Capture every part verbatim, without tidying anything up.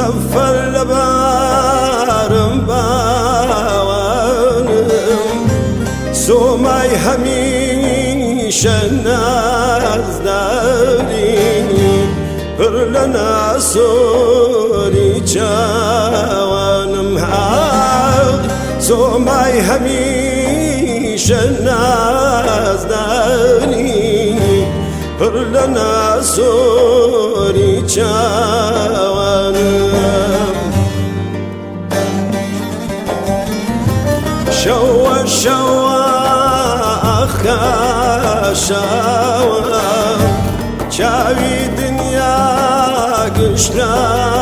سفر لبارم باوانم سومای همیشه ناز داری پر لناسوری جوانم حق سومای همیشه ناز داری پر لناسوری جوانم شوا شوا أخا شوا شاوي دنيا قشنا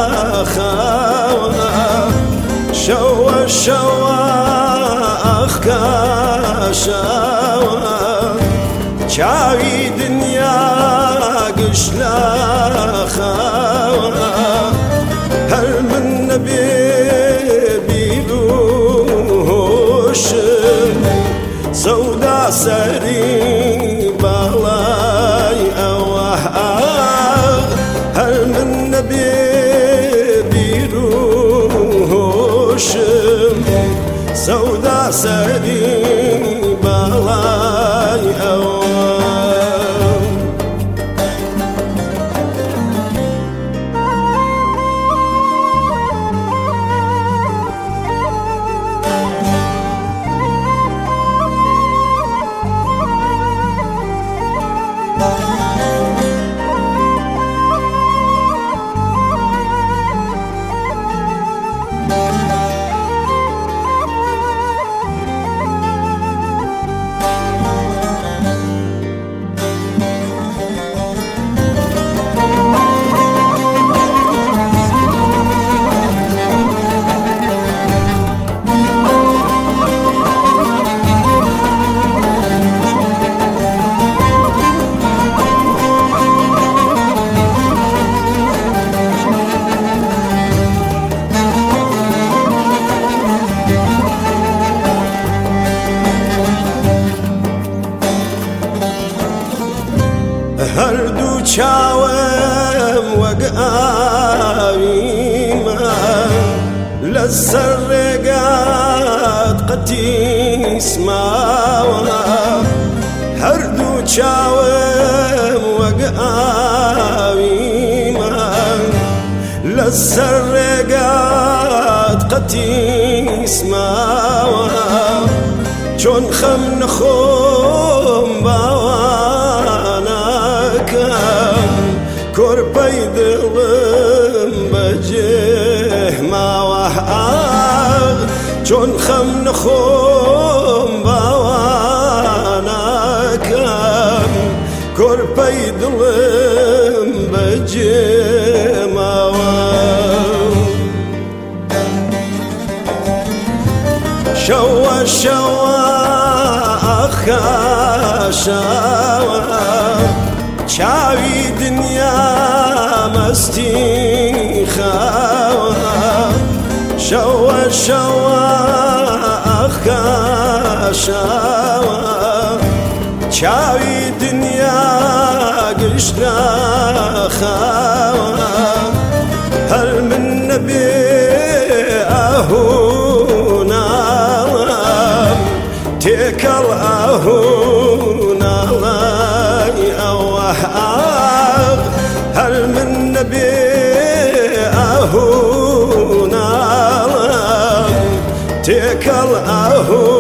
خوا شوا شوا أخا شوا شاوي دنيا قشنا خوا هل من نبي سودا سري بالاي أوه هل من نبي بيروش سودا سري بالاي أوه هردو چاوم وقاويما للسرقات قتيس ماوا هردو چاوم وقاويما للسرقات قتيس ماوا چون خم نخوم باوانا كربي دلم بجه ما وحاغ چون خم نخوم باوانا كم كربي دلم بجه ما وحاغ شوا شوا أخا شوا شاوي دنيا مستي خوا شوا شوا أخا شوا شاوي دنيا قشنا خوا هل من نبي أهونا تكل أهونا هل من نبي أهونا تكل أهونا